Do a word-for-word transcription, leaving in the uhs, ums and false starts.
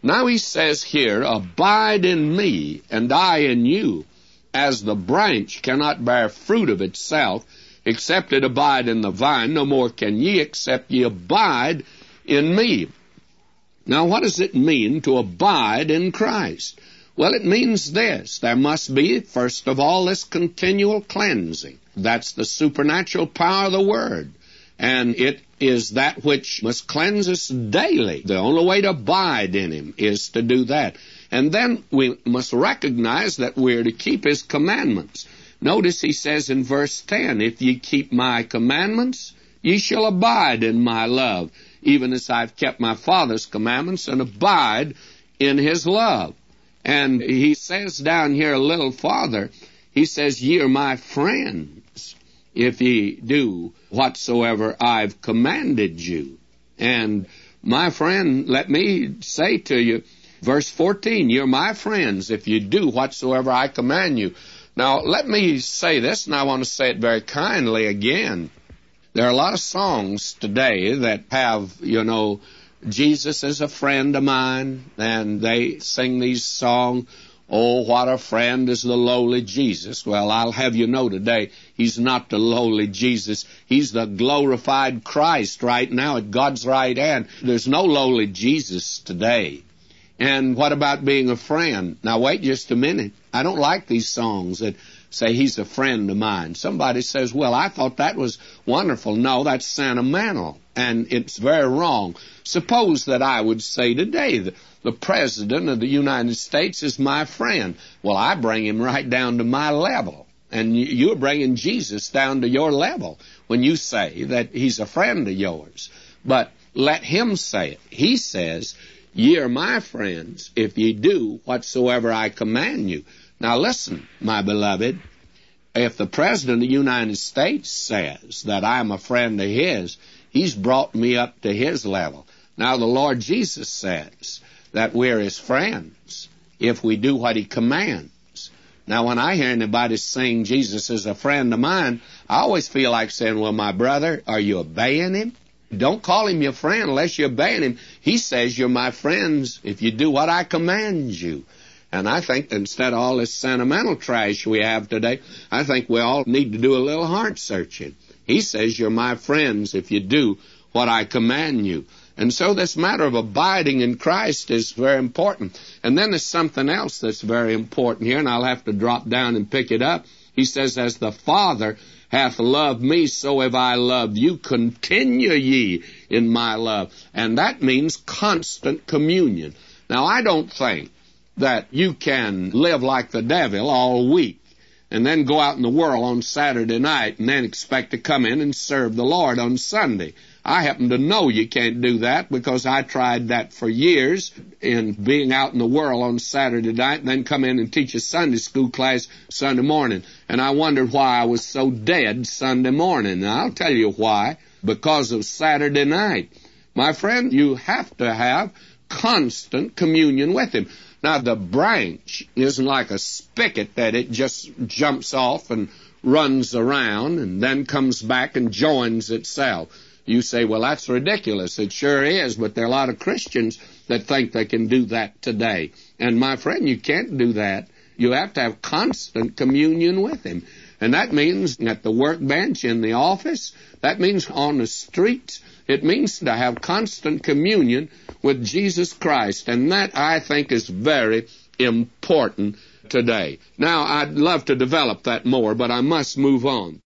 Now he says here, abide in me, and I in you, as the branch cannot bear fruit of itself, except it abide in the vine, no more can ye, except ye abide in me. Now, what does it mean to abide in Christ? Well, it means this. There must be, first of all, this continual cleansing. That's the supernatural power of the Word. And it is that which must cleanse us daily. The only way to abide in Him is to do that. And then we must recognize that we're to keep His commandments. Notice he says in verse ten, if ye keep my commandments, ye shall abide in my love, even as I've kept my Father's commandments and abide in His love. And he says down here a little farther, he says, ye are my friends, if ye do whatsoever I've commanded you. And my friend, let me say to you, verse fourteen, you're my friends if you do whatsoever I command you. Now, let me say this, and I want to say it very kindly again. There are a lot of songs today that have, you know, Jesus is a friend of mine, and they sing these songs, oh, what a friend is the lowly Jesus. Well, I'll have you know today, He's not the lowly Jesus. He's the glorified Christ right now at God's right hand. There's no lowly Jesus today. And what about being a friend? Now, wait just a minute. I don't like these songs that say He's a friend of mine. Somebody says, well, I thought that was wonderful. No, that's sentimental, and it's very wrong. Suppose that I would say today that the President of the United States is my friend. Well, I bring him right down to my level, and you're bringing Jesus down to your level when you say that He's a friend of yours. But let Him say it. He says, ye are my friends if ye do whatsoever I command you. Now listen, my beloved, if the President of the United States says that I'm a friend of His, He's brought me up to His level. Now the Lord Jesus says that we're His friends if we do what He commands. Now when I hear anybody sing Jesus is a friend of mine, I always feel like saying, well, my brother, are you obeying Him? Don't call Him your friend unless you're obeying Him. He says you're my friends if you do what I command you. And I think instead of all this sentimental trash we have today, I think we all need to do a little heart searching. He says you're my friends if you do what I command you. And so this matter of abiding in Christ is very important. And then there's something else that's very important here, and I'll have to drop down and pick it up. He says, as the Father hath loved me, so have I loved you. Continue ye in my love. And that means constant communion. Now, I don't think that you can live like the devil all week and then go out in the world on Saturday night and then expect to come in and serve the Lord on Sunday. I happen to know you can't do that because I tried that for years in being out in the world on Saturday night and then come in and teach a Sunday school class Sunday morning. And I wondered why I was so dead Sunday morning. Now, I'll tell you why. Because of Saturday night. My friend, you have to have constant communion with Him. Now, the branch isn't like a spigot that it just jumps off and runs around and then comes back and joins itself. You say, well, that's ridiculous. It sure is, but there are a lot of Christians that think they can do that today. And my friend, you can't do that. You have to have constant communion with Him. And that means at the workbench, in the office, that means on the streets. It means to have constant communion with Jesus Christ. And that, I think, is very important today. Now, I'd love to develop that more, but I must move on.